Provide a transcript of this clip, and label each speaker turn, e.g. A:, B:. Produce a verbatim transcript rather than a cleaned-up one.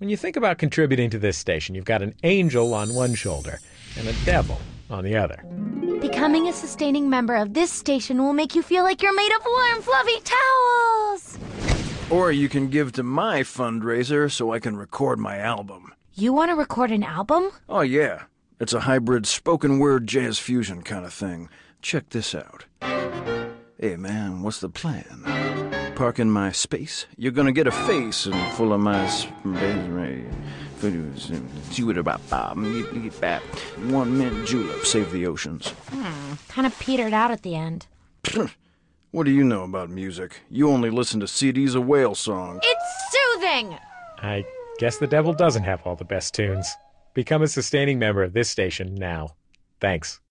A: When you think about contributing to this station, you've got an angel on one shoulder and a devil on the other.
B: Becoming a sustaining member of this station will make you feel like you're made of warm, fluffy towels.
C: Or you can give to my fundraiser so I can record my album.
B: You want to record an album?
C: Oh, yeah. It's a hybrid spoken word jazz fusion kind of thing. Check this out. Hey, man, what's the plan? Park in my space? You're gonna get a face and full of my space. One mint julep, save the oceans.
B: Hmm, kind of petered out at the end.
C: What do you know about music? You only listen to C Ds of whale songs.
B: It's soothing!
A: I guess the devil doesn't have all the best tunes. Become a sustaining member of this station now. Thanks.